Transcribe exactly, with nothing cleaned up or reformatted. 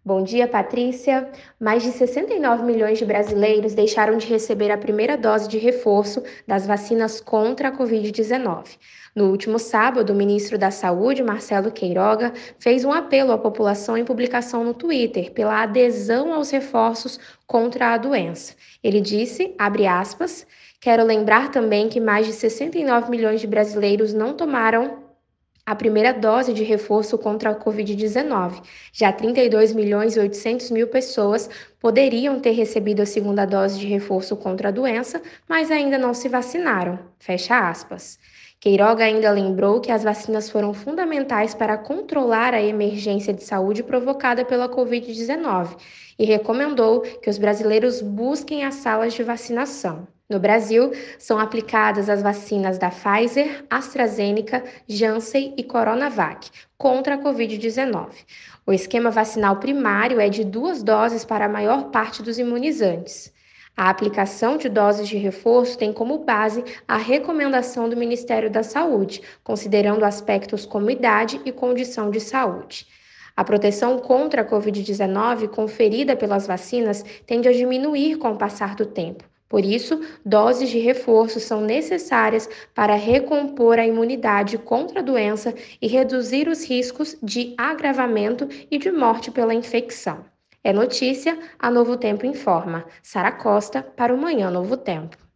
Bom dia, Patrícia. Mais de sessenta e nove milhões de brasileiros deixaram de receber a primeira dose de reforço das vacinas contra a covid dezenove. No último sábado, o ministro da Saúde, Marcelo Queiroga, fez um apelo à população em publicação no Twitter pela adesão aos reforços contra a doença. Ele disse, abre aspas, quero lembrar também que mais de sessenta e nove milhões de brasileiros não tomaram a primeira dose de reforço contra a covid dezenove. Já trinta e dois milhões e oitocentos mil pessoas poderiam ter recebido a segunda dose de reforço contra a doença, mas ainda não se vacinaram. Fecha aspas. Queiroga ainda lembrou que as vacinas foram fundamentais para controlar a emergência de saúde provocada pela covid dezenove e recomendou que os brasileiros busquem as salas de vacinação. No Brasil, são aplicadas as vacinas da Pfizer, AstraZeneca, Janssen e Coronavac contra a covid dezenove. O esquema vacinal primário é de duas doses para a maior parte dos imunizantes. A aplicação de doses de reforço tem como base a recomendação do Ministério da Saúde, considerando aspectos como idade e condição de saúde. A proteção contra a covid dezenove conferida pelas vacinas tende a diminuir com o passar do tempo. Por isso, doses de reforço são necessárias para recompor a imunidade contra a doença e reduzir os riscos de agravamento e de morte pela infecção. É notícia, a Novo Tempo informa. Sara Costa, para o Manhã Novo Tempo.